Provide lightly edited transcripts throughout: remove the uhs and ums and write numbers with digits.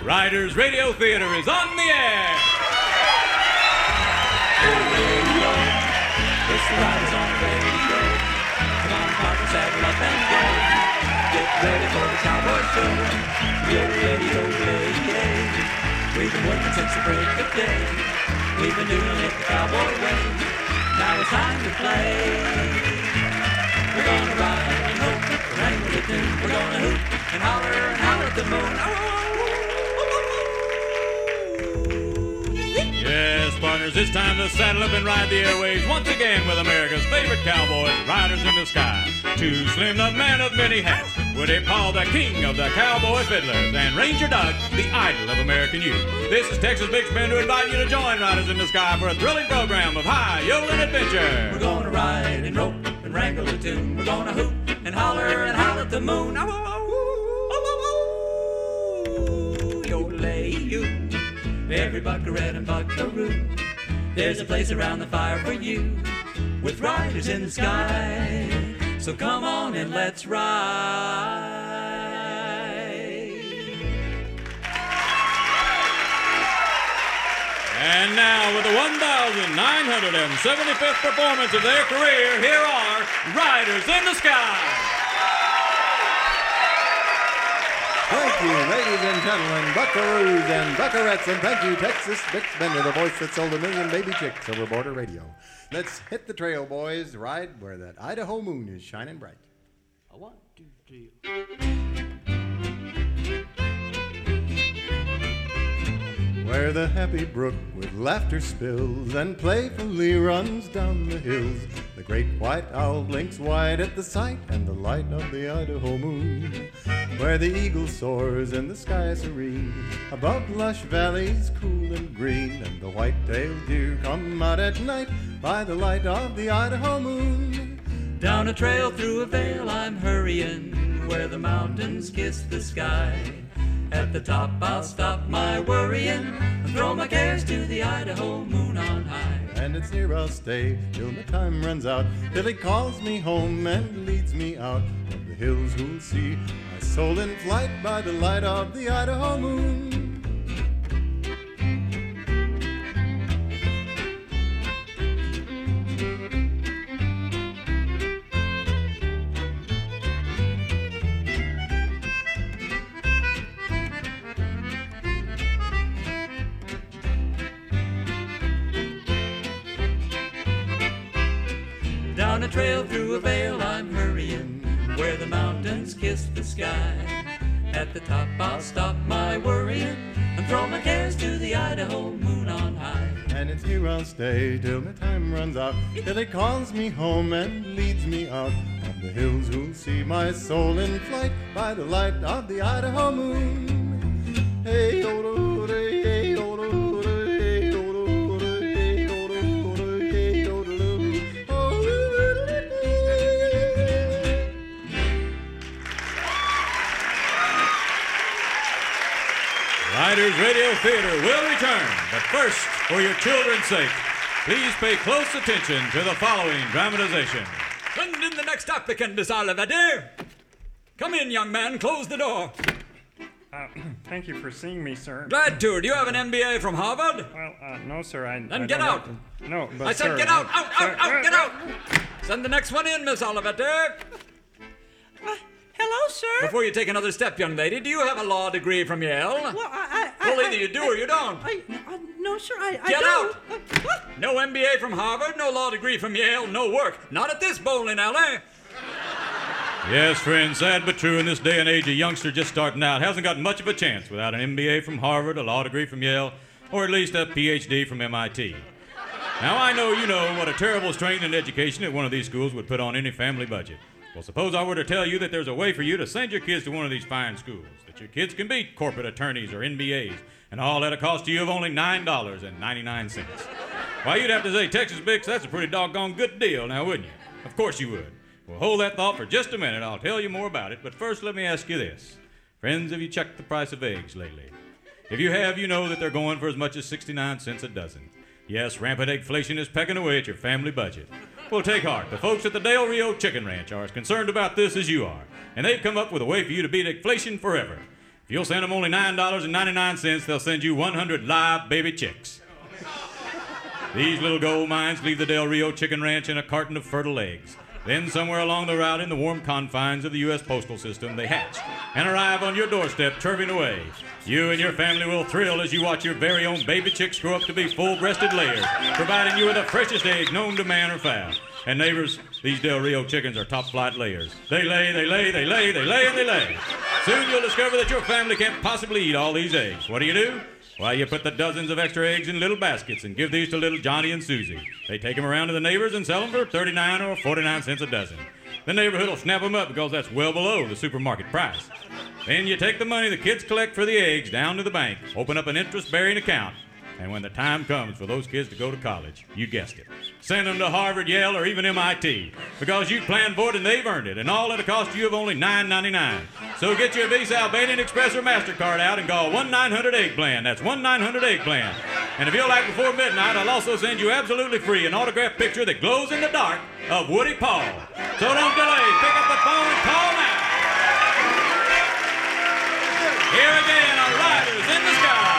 Riders Radio Theater is on the air. Radio, it's the Riders on the radio. Come on, partner, saddle up and go. Get ready for the cowboy show. Yo, radio, we've been working since the break of day. We've been doing it the cowboy way. Now it's time to play. We're gonna ride and hope, wrangle the tune. We're gonna hoop and holler at the moon. Yes, partners, it's time to saddle up and ride the airwaves once again with America's favorite cowboys, Riders in the Sky. Too Slim, the man of many hats, Woody Paul, the king of the cowboy fiddlers, and Ranger Doug, the idol of American youth. This is Texas Big Spin to invite you to join Riders in the Sky for a thrilling program of high-yodeling adventure. We're gonna ride and rope and wrangle the tune. We're gonna hoop and holler at the moon. Yodelay-you. Every buckaroo and buckaroo, there's a place around the fire for you, with riders in the sky. So come on and let's ride. And now, with the 1,975th performance of their career, here are Riders in the Sky. Thank you, ladies and gentlemen, buckaroos and buckarettes, and thank you, Texas Bix Bender, the voice that sold 1 million baby chicks over border radio. Let's hit the trail, boys. Ride where that Idaho moon is shining bright. 1, 2, 3. Where the happy brook with laughter spills and playfully runs down the hills. The great white owl blinks wide at the sight and the light of the Idaho moon. Where the eagle soars in the sky serene, above lush valleys cool and green, and the white-tailed deer come out at night by the light of the Idaho moon. Down a trail through a vale I'm hurrying, where the mountains kiss the sky. At the top I'll stop my worrying and throw my cares to the Idaho moon on high. And it's here I'll stay till my time runs out, till he calls me home and leads me out of the hills who'll see my soul in flight by the light of the Idaho moon. Down a trail through a vale I'm hurrying, where the mountains kiss the sky. At the top I'll stop my worrying and throw my cares to the Idaho moon on high. And it's here I'll stay till my time runs out, till he calls me home and leads me out of the hills who'll see my soul in flight by the light of the Idaho moon. Hey, oh, hey, oh, hey, oh, hey, oh, hey, oh, Riders Radio Theater will return, but first, for your children's sake, please pay close attention to the following dramatization. Send in the next applicant, Miss Oliver. Come in, young man. Close the door. Thank you for seeing me, sir. Glad to. Do you have an MBA from Harvard? Well, no, sir. Then get out. No, but I said sir, get out. Out, get out. Send the next one in, Miss Oliver. Hello, sir. Before you take another step, young lady, do you have a law degree from Yale? Well, Well, either you do or you don't. No, sir, I Get don't. out. No MBA from Harvard, no law degree from Yale, no work. Not at this bowling alley. Yes, friends, sad but true. In this day and age, a youngster just starting out hasn't got much of a chance without an MBA from Harvard, a law degree from Yale, or at least a PhD from MIT. Now, I know you know what a terrible strain in education at one of these schools would put on any family budget. Well, suppose I were to tell you that there's a way for you to send your kids to one of these fine schools, that your kids can be corporate attorneys or MBAs, and all at a cost to you of only $9.99. Why, you'd have to say, Texas Bix, that's a pretty doggone good deal now, wouldn't you? Of course you would. Well, hold that thought for just a minute. I'll tell you more about it. But first, let me ask you this. Friends, have you checked the price of eggs lately? If you have, you know that they're going for as much as 69 cents a dozen. Yes, rampant eggflation is pecking away at your family budget. Well, take heart. The folks at the Del Rio Chicken Ranch are as concerned about this as you are. And they've come up with a way for you to beat eggflation forever. If you'll send them only $9.99, they'll send you 100 live baby chicks. These little gold mines leave the Del Rio Chicken Ranch in a carton of fertile eggs. Then somewhere along the route in the warm confines of the U.S. postal system, they hatch and arrive on your doorstep chirping away. You and your family will thrill as you watch your very own baby chicks grow up to be full-breasted layers, providing you with the freshest eggs known to man or fowl. And neighbors, these Del Rio chickens are top-flight layers. They lay, they lay, they lay, they lay, and they lay. Soon you'll discover that your family can't possibly eat all these eggs. What do? Why, you put the dozens of extra eggs in little baskets and give these to little Johnny and Susie. They take them around to the neighbors and sell them for 39 or 49 cents a dozen. The neighborhood will snap them up because that's well below the supermarket price. Then you take the money the kids collect for the eggs down to the bank, open up an interest-bearing account, and when the time comes for those kids to go to college, you guessed it, send them to Harvard, Yale, or even MIT, because you planned for it and they've earned it, and all at a cost you of only $9.99. So get your Visa, Albanian Express, or MasterCard out and call 1-900-EGG-PLAN. That's 1-900-EGG-PLAN. And if you'll act before midnight, I'll also send you absolutely free an autographed picture that glows in the dark of Woody Paul. So don't delay. Pick up the phone and call now. Here again are Riders in the Sky.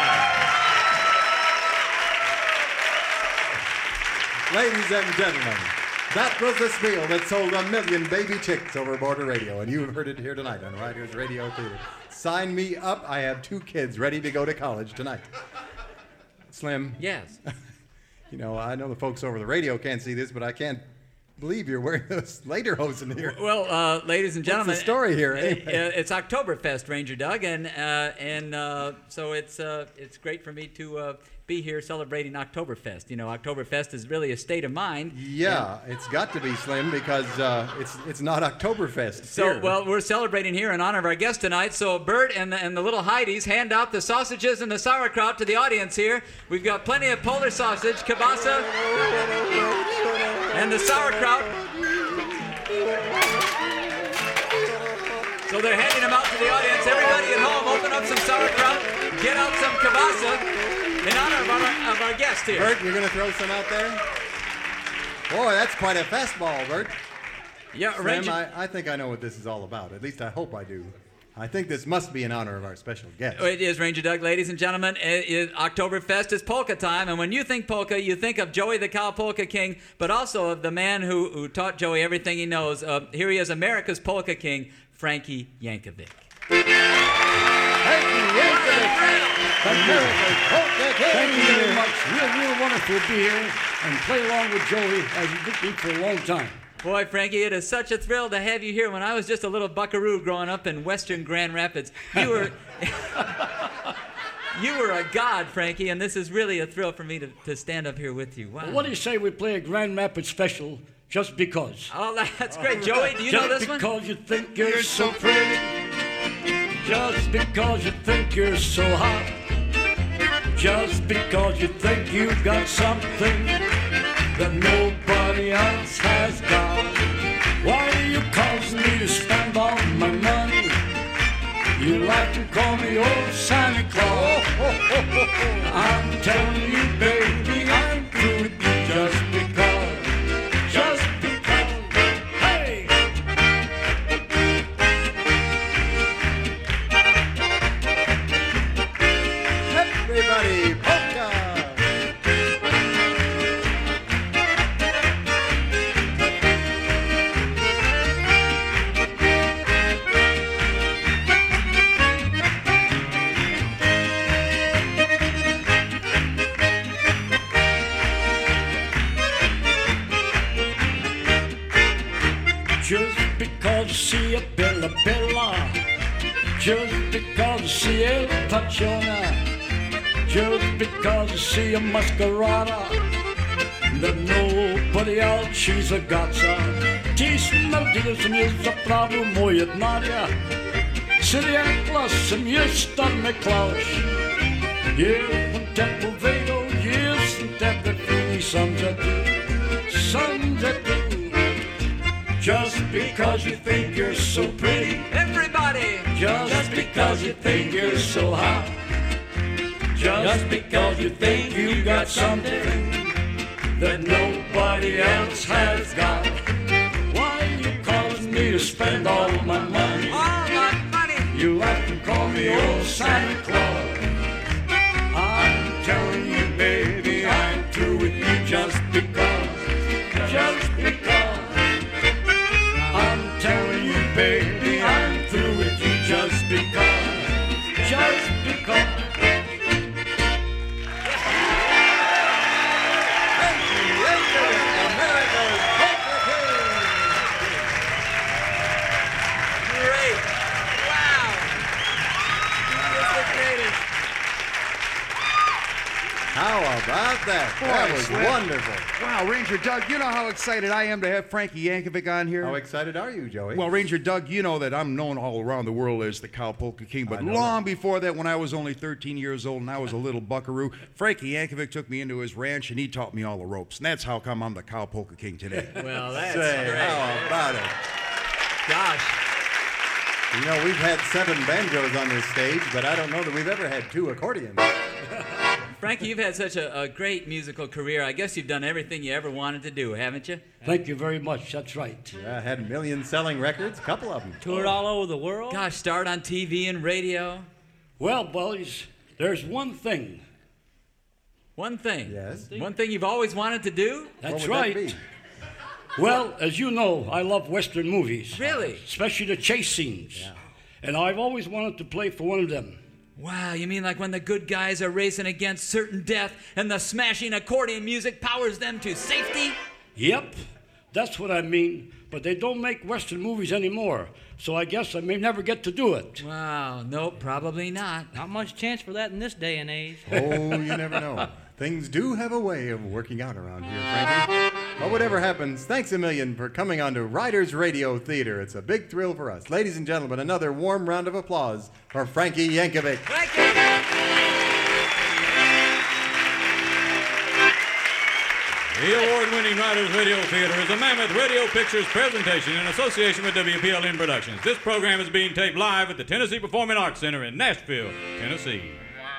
Ladies and gentlemen, that was the spiel that sold 1 million baby chicks over border radio, and you've heard it here tonight on Riders Radio Theater. Sign me up. I have 2 kids ready to go to college tonight. Slim. Yes. You know, I know the folks over the radio can't see this, but I can't believe you're wearing those lederhosen here. Well, ladies and gentlemen, what's the story here? Anyway? It's Oktoberfest, Ranger Doug, and so it's great for me to be here celebrating Oktoberfest. You know, Oktoberfest is really a state of mind. Yeah, it's got to be, Slim, because it's not Oktoberfest. So, here. well, we're celebrating here in honor of our guest tonight. So, Bert and the little Heidi's hand out the sausages and the sauerkraut to the audience here. We've got plenty of Polish sausage, kielbasa, and the sauerkraut. So they're handing them out to the audience. Everybody at home, open up some sauerkraut, get out some kielbasa in honor of our guest here. Bert, you're going to throw some out there? Boy, that's quite a fastball, Bert. Yeah, Slim, Ranger. I think I know what this is all about. At least I hope I do. I think this must be in honor of our special guest. It is, Ranger Doug. Ladies and gentlemen, Oktoberfest is polka time, and when you think polka, you think of Joey the Cow Polka King, but also of the man who taught Joey everything he knows. Here he is, America's Polka King, Frankie Yankovic. Thank you very much. Real wonderful to be here and play along with Joey as you did me for a long time. Boy, Frankie, it is such a thrill to have you here. When I was just a little buckaroo growing up in western Grand Rapids, you were you were a god, Frankie, and this is really a thrill for me to stand up here with you. Wow. Well, what do you say we play a Grand Rapids special just because? Oh, that's great. Joey, do you know this one? Just because you think you're so pretty, just because you think you're so hot, just because you think you've got something that nobody else has got. Why do you cause me to spend all my money? You like to call me old Santa Claus. I'm telling you, baby, I'm through with you just because. Just because. Hey! Everybody, polka! Just because you see a Bella Bella, just because you see El Paciona, just because you see a Masquerada, that nobody else she's a gotcha. Tisnadilsem jest za prawo moje dnania, Syriaklasem jest tam Miklaus. Jestem te powiedział, jestem te wyfini, some that do. Just because you think you're so pretty, Everybody! just because you think you're so hot, just because you think you got something that nobody else has got. Why you cause me to spend all my money? All my money! You like to call me me, oh Santa Claus. I'm telling you, baby, I'm through with you just because. Just because. I'm telling you, baby, I'm through with you just because. Just because. Great. Wow. That's the greatest. How about that? That was Sweat. wonderful. Wow, Ranger Doug, you know how excited I am to have Frankie Yankovic on here? How excited are you, Joey? Well, Ranger Doug, you know that I'm known all around the world as the Cow Polka King, but I know long before that, when I was only 13 years old and I was a little buckaroo, Frankie Yankovic took me into his ranch and he taught me all the ropes. And that's how come I'm the Cow Polka King today. Well, that's Say, great. how about it? Gosh. You know, we've had 7 banjos on this stage, but I don't know that we've ever had 2 accordions. Frankie, you've had such a great musical career. I guess you've done everything you ever wanted to do, haven't you? Thank you very much. That's right. I had million-selling records, a couple of them. Toured all over the world. Gosh, starred on TV and radio. Well, boys, there's one thing. One thing. Yes? One thing you've always wanted to do? What That's would right. that be? Well, as you know, I love Western movies. Really? Especially the chase scenes. Yeah. And I've always wanted to play for one of them. Wow, you mean like when the good guys are racing against certain death and the smashing accordion music powers them to safety? Yep, that's what I mean. But they don't make Western movies anymore. So I guess I may never get to do it. Wow, nope, probably not. Not much chance for that in this day and age. Oh, you never know. Things do have a way of working out around here, Frankie. But whatever happens, thanks a million for coming on to Riders Radio Theater. It's a big thrill for us. Ladies and gentlemen, another warm round of applause for Frankie Yankovic. Thank you. The award-winning Riders Radio Theater is a Mammoth Radio Pictures presentation in association with WPLN Productions. This program is being taped live at the Tennessee Performing Arts Center in Nashville, Tennessee.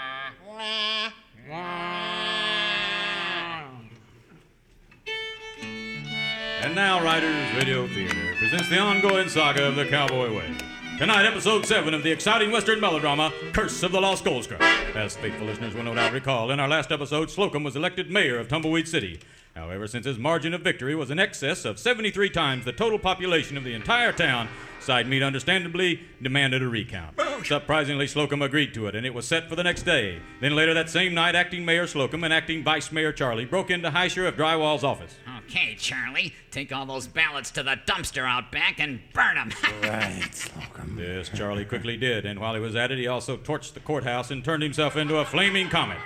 And now, Riders Radio Theater presents the ongoing saga of the Cowboy Way. Tonight, episode 7 of the exciting Western melodrama, Curse of the Lost Goldstruck. As faithful listeners will no doubt recall, in our last episode, Slocum was elected mayor of Tumbleweed City. However, since his margin of victory was in excess of 73 times the total population of the entire town, Side Meat understandably demanded a recount. Surprisingly, Slocum agreed to it, and it was set for the next day. Then later that same night, acting Mayor Slocum and acting Vice Mayor Charlie broke into High Sheriff Drywall's office. Okay, Charlie, take all those ballots to the dumpster out back and burn them. Right, Slocum. This Charlie quickly did, and while he was at it, he also torched the courthouse and turned himself into a flaming comet.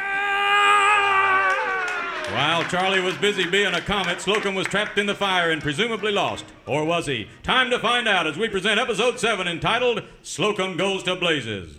While Charlie was busy being a comet, Slocum was trapped in the fire and presumably lost. Or was he? Time to find out as we present episode 7 entitled Slocum Goes to Blazes.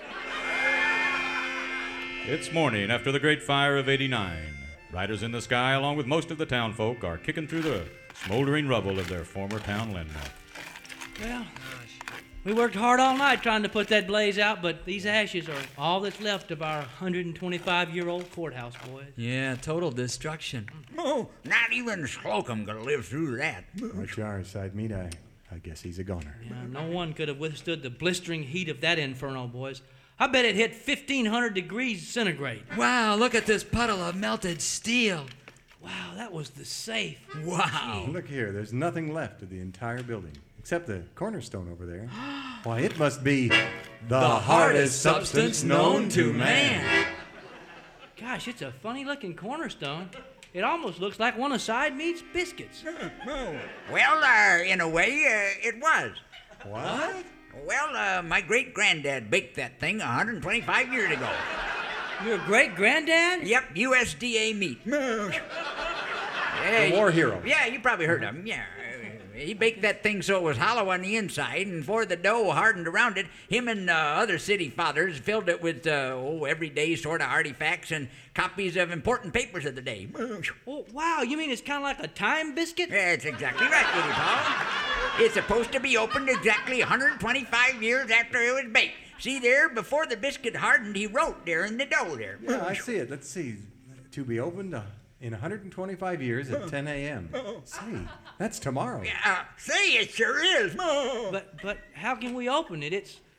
It's morning after the great fire of '89. Riders in the sky, along with most of the townfolk, are kicking through the smoldering rubble of their former town landmark. Well, we worked hard all night trying to put that blaze out, but these ashes are all that's left of our 125-year-old courthouse, boys. Yeah, total destruction. Oh, not even Slocum could live through that. Right you are, Side Meat. I guess he's a goner. Yeah, no one could have withstood the blistering heat of that inferno, boys. I bet it hit 1,500 degrees centigrade. Wow, look at this puddle of melted steel. Wow, that was the safe. Wow. Look here, there's nothing left of the entire building. Except the cornerstone over there. Why, it must be the hardest substance known to man. Gosh, it's a funny-looking cornerstone. It almost looks like one of Side Meat's biscuits. Well, in a way, it was. What? Well, my great-granddad baked that thing 125 years ago. Your great-granddad? Yep, USDA meat. The war hero. Yeah, you probably heard of him, yeah. He baked that thing so it was hollow on the inside, and before the dough hardened around it, him and other city fathers filled it with, everyday sort of artifacts and copies of important papers of the day. Oh, wow, you mean it's kind of like a time biscuit? That's exactly right, Willie Paul. It's supposed to be opened exactly 125 years after it was baked. See there, before the biscuit hardened, he wrote there in the dough there. Yeah, I see it. Let's see. To be opened in 125 years at 10 a.m. See, that's tomorrow. Say, it sure is. But how can we open it?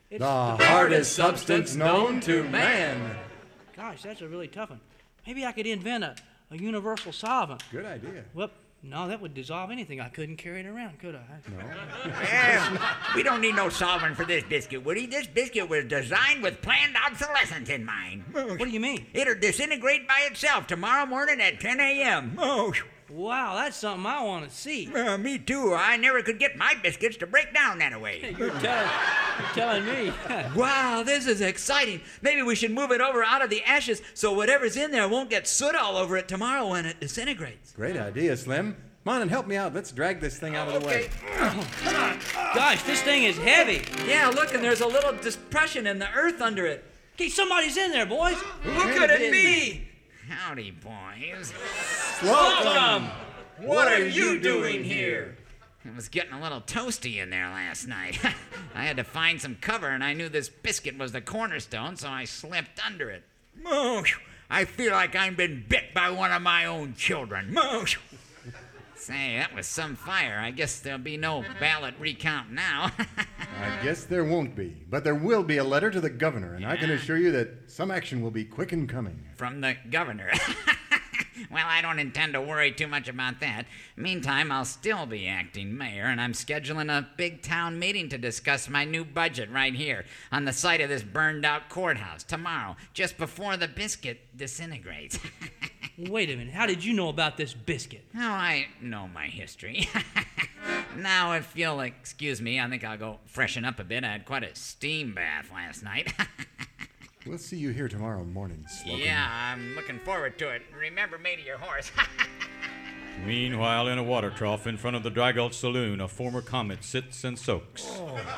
It's The hardest substance known to man. Gosh, that's a really tough one. Maybe I could invent a universal solvent. Good idea. Well, no, that would dissolve anything. I couldn't carry it around, could I? Well, we don't need no solvent for this biscuit, Woody. This biscuit was designed with planned obsolescence in mind. What do you mean? It'll disintegrate by itself tomorrow morning at 10 a.m. Oh, Wow, that's something I want to see. me too. I never could get my biscuits to break down that way. You're telling me. Wow, this is exciting. Maybe we should move it over out of the ashes so whatever's in there won't get soot all over it tomorrow when it disintegrates. Great idea, Slim. Come on and help me out. Let's drag this thing out of the way. Gosh, this thing is heavy. Yeah, look, and there's a little depression in the earth under it. Okay, somebody's in there, boys. Look at it, me! Howdy, boys. Slocum! What are you doing here? It was getting a little toasty in there last night. I had to find some cover, and I knew this biscuit was the cornerstone, so I slipped under it. Oh, I feel like I've been bit by one of my own children. Oh. Say, that was some fire. I guess there'll be no ballot recount now. I guess there won't be, but there will be a letter to the governor, and I can assure you that some action will be quick in coming. From the governor. Well, I don't intend to worry too much about that. Meantime, I'll still be acting mayor, and I'm scheduling a big town meeting to discuss my new budget right here on the site of this burned-out courthouse tomorrow, just before the biscuit disintegrates. Wait a minute. How did you know about this biscuit? Oh, I know my history. Now, if you'll excuse me, I think I'll go freshen up a bit. I had quite a steam bath last night. We'll see you here tomorrow morning, Slocum. Yeah, I'm looking forward to it. Remember me to your horse. Meanwhile, in a water trough in front of the Dry Gulch Saloon, a former comet sits and soaks.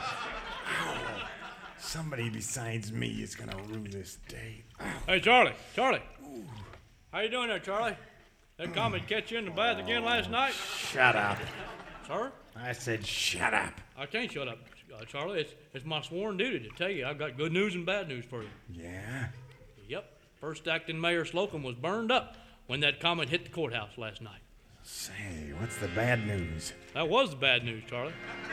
Somebody besides me is gonna rue this day. Hey, Charlie. How you doing there, Charlie? That comet catch you in the bath again last night? Shut up. Sir? I said shut up. I can't shut up, Charlie. It's my sworn duty to tell you I've got good news and bad news for you. Yeah? Yep. First acting Mayor Slocum was burned up when that comet hit the courthouse last night. Say, what's the bad news? That was the bad news, Charlie.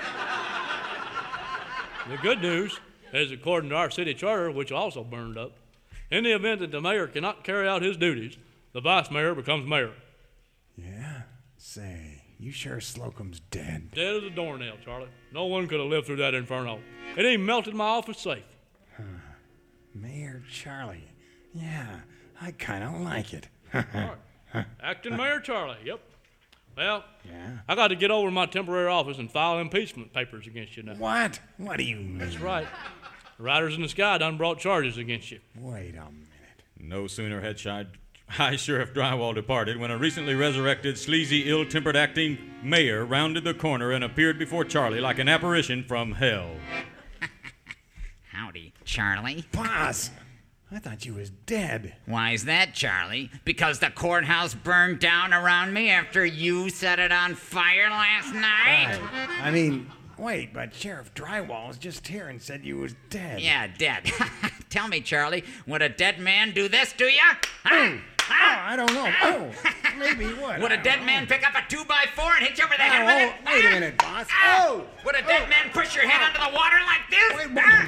The good news is, according to our city charter, which also burned up, in the event that the mayor cannot carry out his duties, the vice mayor becomes mayor. Yeah? Say, you sure Slocum's dead? Dead as a doornail, Charlie. No one could have lived through that inferno. It even melted my office safe. Mayor Charlie. Yeah, I kind of like it. All right. Acting Mayor Charlie, yep. Well, Yeah? I got to get over to my temporary office and file impeachment papers against you now. What? What do you mean? That's right. The Riders in the Sky done brought charges against you. Wait a minute. No sooner had High Sheriff Drywall departed when a recently resurrected, sleazy, ill-tempered acting mayor rounded the corner and appeared before Charlie like an apparition from hell. Howdy, Charlie. Boss! I thought you was dead. Why's that, Charlie? Because the courthouse burned down around me after you set it on fire last night? I mean, wait, but Sheriff Drywall was just here and said you was dead. Yeah, dead. Tell me, Charlie, would a dead man do this to you? Huh? Oh, I don't know. Oh, maybe what? Would a dead man pick up a 2x4 and hit you over the head with it? Wait a minute, boss. Oh! Would a dead man push your head under the water like this?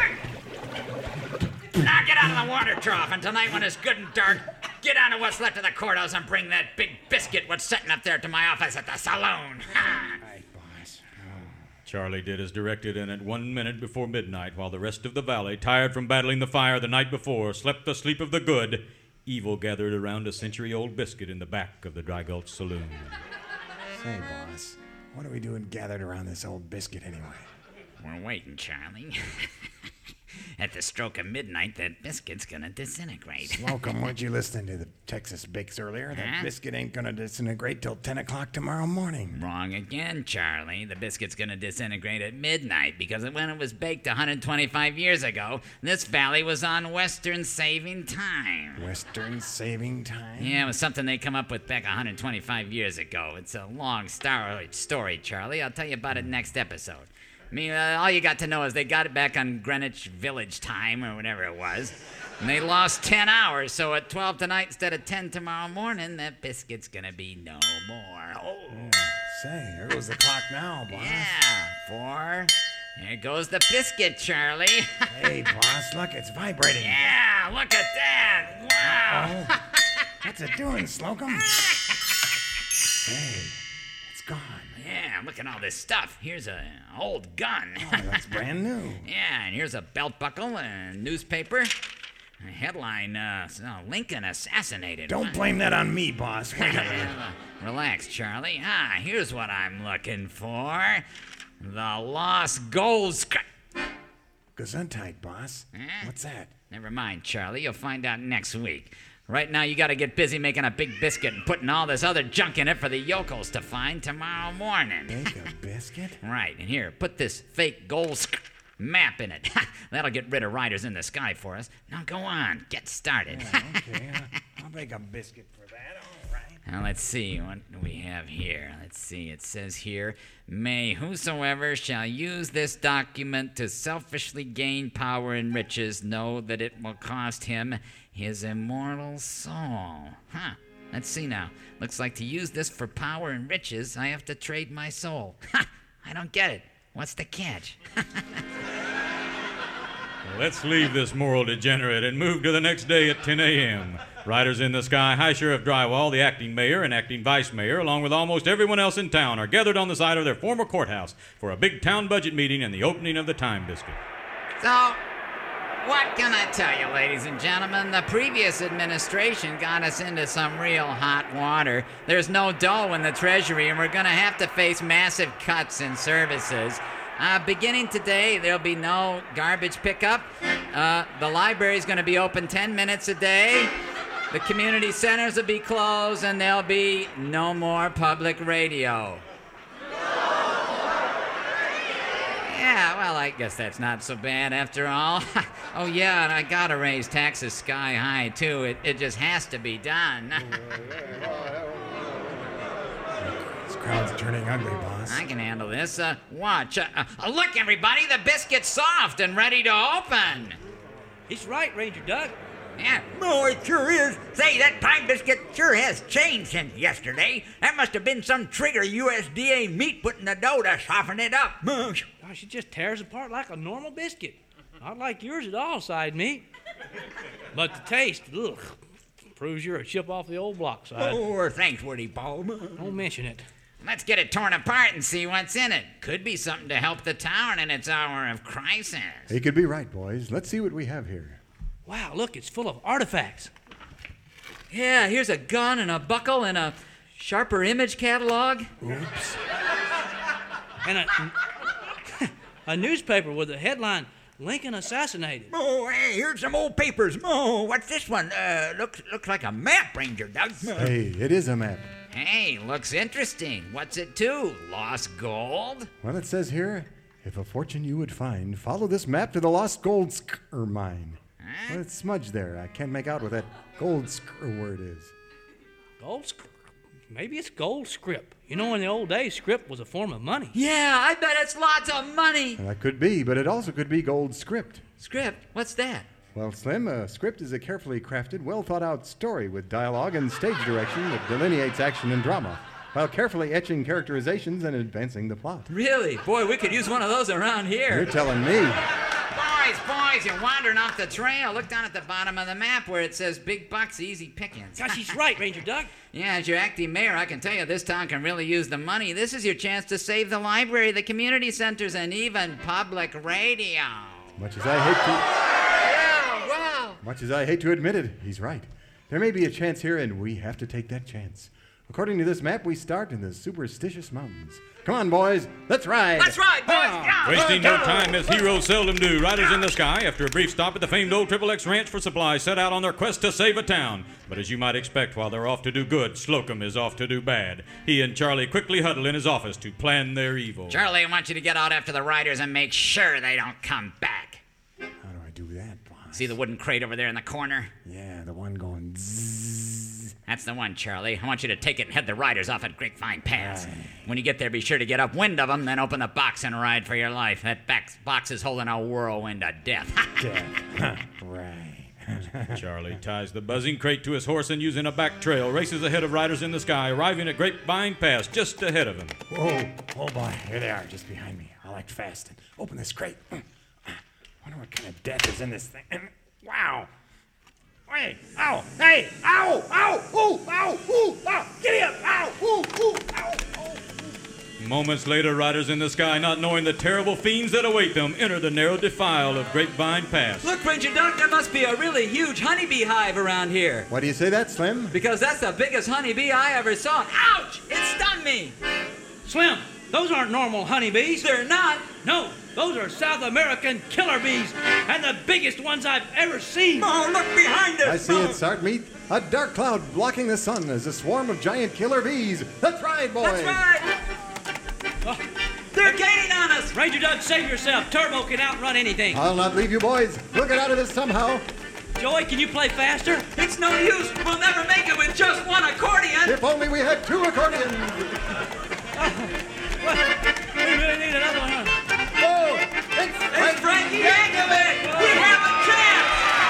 Now get out of the water trough, and tonight when it's good and dark, get on to what's left of the courthouse and bring that big biscuit what's sitting up there to my office at the saloon. Right, boss. Charlie did as directed, and at 1 minute before midnight, while the rest of the valley, tired from battling the fire the night before, slept the sleep of the good, evil gathered around a century-old biscuit in the back of the Dry Gulch Saloon. Say, boss, what are we doing gathered around this old biscuit anyway? We're waiting, Charlie. At the stroke of midnight, that biscuit's gonna disintegrate. Slocum, weren't you listening to the Texas Bakes earlier? That Huh? biscuit ain't gonna disintegrate till 10 o'clock tomorrow morning. Wrong again, Charlie. The biscuit's gonna disintegrate at midnight because when it was baked 125 years ago, this valley was on Western Saving Time. Western Saving Time? Yeah, it was something they come up with back 125 years ago. It's a long story, Charlie. I'll tell you about it next episode. I mean, all you got to know is they got it back on Greenwich Village time or whatever it was. And they lost 10 hours, so at 12 tonight instead of 10 tomorrow morning, that biscuit's gonna be no more. Oh. Say, there goes the clock now, boss. Yeah, 4, Here goes the biscuit, Charlie. Hey, boss, look, it's vibrating. Yeah, look at that. Wow. Oh, what's it doing, Slocum? Hey, it's gone. Yeah, look at all this stuff. Here's an old gun. Oh, that's brand new. Yeah, and here's a belt buckle and a newspaper. A headline, Lincoln assassinated. Don't blame that on me, boss. Wait a minute. Relax, Charlie. Here's what I'm looking for. The lost gold Gesundheit, boss. What's that? Never mind, Charlie. You'll find out next week. Right now, you gotta get busy making a big biscuit and putting all this other junk in it for the yokels to find tomorrow morning. Make a biscuit? Right, and here, put this fake gold map in it. That'll get rid of riders in the sky for us. Now go on, get started. Okay, I'll make a biscuit for that. All right. Now let's see what we have here. Let's see, it says here, may whosoever shall use this document to selfishly gain power and riches know that it will cost him his immortal soul. Let's see now. Looks like to use this for power and riches, I have to trade my soul. I don't get it. What's the catch? Let's leave this moral degenerate and move to the next day at 10 a.m. Riders in the Sky, High Sheriff Drywall, the acting mayor and acting vice mayor, along with almost everyone else in town, are gathered on the side of their former courthouse for a big town budget meeting and the opening of the Time Biscuit. So, what can I tell you, ladies and gentlemen? The previous administration got us into some real hot water. There's no dough in the Treasury, and we're going to have to face massive cuts in services. Beginning today, there'll be no garbage pickup. The library's going to be open 10 minutes a day. The community centers will be closed, and there'll be no more public radio. Yeah, well, I guess that's not so bad after all. Oh, yeah, and I gotta raise taxes sky high, too. It just has to be done. This crowd's turning ugly, boss. I can handle this. Watch. Look, everybody, the biscuit's soft and ready to open. He's right, Ranger Doug. Yeah. Oh, it sure is. Say, that Time Biscuit sure has changed since yesterday. That must have been some trigger USDA meat put in the dough to soften it up. Gosh, it just tears apart like a normal biscuit. Not like yours at all, side meat. But the taste, ugh, proves you're a chip off the old block side. Oh, thanks, Woody Paul. Don't mention it. Let's get it torn apart and see what's in it. Could be something to help the town in its hour of crisis. He could be right, boys. Let's see what we have here. Wow, look, it's full of artifacts. Yeah, here's a gun and a buckle and a sharper image catalog. Oops. And a newspaper with the headline, Lincoln assassinated. Oh, hey, here's some old papers. Oh, what's this one? Looks like a map, Ranger Doug. Hey, it is a map. Hey, looks interesting. What's it to? Lost gold? Well, it says here, if a fortune you would find, follow this map to the lost gold mine. Well, it's smudged there. I can't make out what that gold word is. Gold script? Maybe it's gold script. You know, in the old days, script was a form of money. Yeah, I bet it's lots of money. Well, that could be, but it also could be gold script. Script? What's that? Well, Slim, a script is a carefully crafted, well-thought-out story with dialogue and stage direction that delineates action and drama, while carefully etching characterizations and advancing the plot. Really? Boy, we could use one of those around here. You're telling me. Boys, you're wandering off the trail. Look down at the bottom of the map where it says big bucks, easy pickings. Gosh, he's right, Ranger Doug. Yeah, as your acting mayor, I can tell you this town can really use the money. This is your chance to save the library, the community centers, and even public radio. Much as I hate to admit it, he's right. There may be a chance here, and we have to take that chance. According to this map, we start in the superstitious mountains. Come on, boys. Let's ride. Let's ride, boys. Yeah. Wasting no time, as heroes seldom do, Riders in the Sky, after a brief stop at the famed old XXX Ranch for supplies, set out on their quest to save a town. But as you might expect, while they're off to do good, Slocum is off to do bad. He and Charlie quickly huddle in his office to plan their evil. Charlie, I want you to get out after the riders and make sure they don't come back. How do I do that, boss? See the wooden crate over there in the corner? Yeah, the one going zzz. That's the one, Charlie. I want you to take it and head the riders off at Grapevine Pass. When you get there, be sure to get upwind of them, then open the box and ride for your life. That box is holding a whirlwind of death. Right. Charlie ties the buzzing crate to his horse and, using a back trail, races ahead of Riders in the Sky, arriving at Grapevine Pass just ahead of him. Whoa, oh boy, here they are, just behind me. I'll like fasting. Open this crate. Wonder what kind of death is in this thing. Wow. Wait. Ow. Hey. Ow. Ow. Ooh. Ow. Ooh. Ow. Giddy up. Ow. Ooh. Ooh. Ow. Oh. Moments later, riders in the sky, not knowing the terrible fiends that await them, enter the narrow defile of Grapevine Pass. Look, Ranger Doc, there must be a really huge honeybee hive around here. Why do you say that, Slim? Because that's the biggest honeybee I ever saw. Ouch! It stung me. Slim, those aren't normal honeybees. They're not. No, those are South American killer bees, and the biggest ones I've ever seen. Oh, look behind us. I see it, Sergeant. A dark cloud blocking the sun as a swarm of giant killer bees. That's right, boys. That's right. They're gaining on us. Ranger Doug, save yourself. Turbo can outrun anything. I'll not leave you, boys. We'll get out of this somehow. Joey, can you play faster? It's no use. We'll never make it with just one accordion. If only we had 2 accordions. We really need another one, huh? Oh, It's Frankie Yankovic. We have a chance.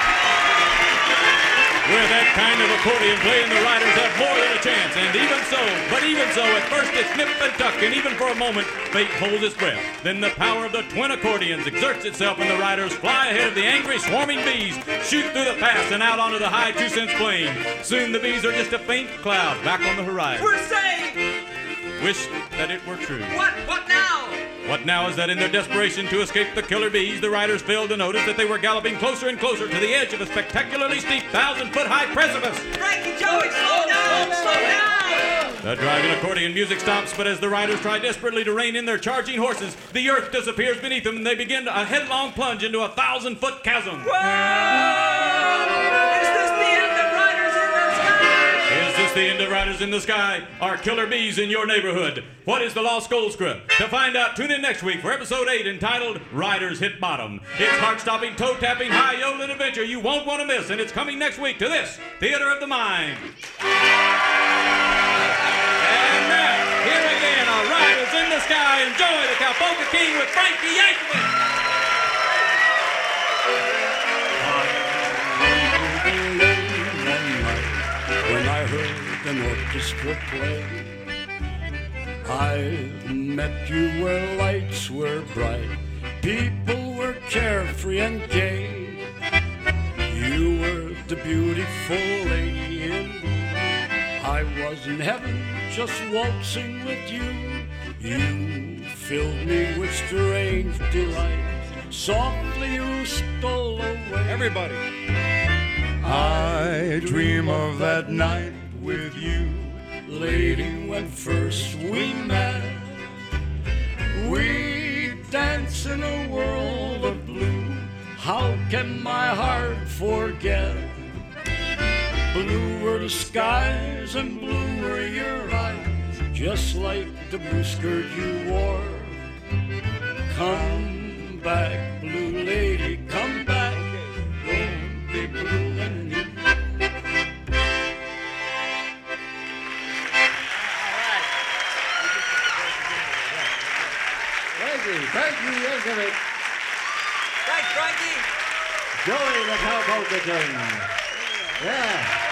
With that kind of accordion playing, the riders have more than a chance, and even so, at first it's nip and tuck, and even for a moment, fate holds its breath. Then the power of the twin accordions exerts itself, and the riders fly ahead of the angry swarming bees, shoot through the pass and out onto the high 2 cents plain. Soon the bees are just a faint cloud back on the horizon. We're saved. Wish that it were true. What now? What now is that in their desperation to escape the killer bees, the riders failed to notice that they were galloping closer and closer to the edge of a spectacularly steep 1,000-foot-high precipice. Frankie, Joey, slow down, slow down! The driving accordion music stops, but as the riders try desperately to rein in their charging horses, the earth disappears beneath them, and they begin a headlong plunge into a 1,000-foot chasm. Whoa! Is this the end of Riders in the Sky? Is this the end of Riders in the Sky? Are killer bees in your neighborhood? What is the Lost Gold Script? To find out, tune in next week for episode 8 entitled Riders Hit Bottom. It's heart-stopping, toe-tapping, high-yodeling adventure you won't want to miss, and it's coming next week to this Theater of the Mind. And now, here again are Riders in the Sky and Joey the Cowpoke King with Frankie Yankovic. When I heard an orchestra play, I met you where lights were bright, people were carefree and gay. You were the beautiful lady in blue. I was in heaven just waltzing with you. You filled me with strange delight. Softly you stole away. Everybody. I dream of that night with you, lady, when first we met. We dance in a world of blue. How can my heart forget? Blue were the skies and blue were your eyes, just like the blue skirt you wore. Come back, blue lady, come back. Don't be blue anymore. Frankie Yankovic. Thanks, Frankie. Joey the Cowpoke King. Yeah.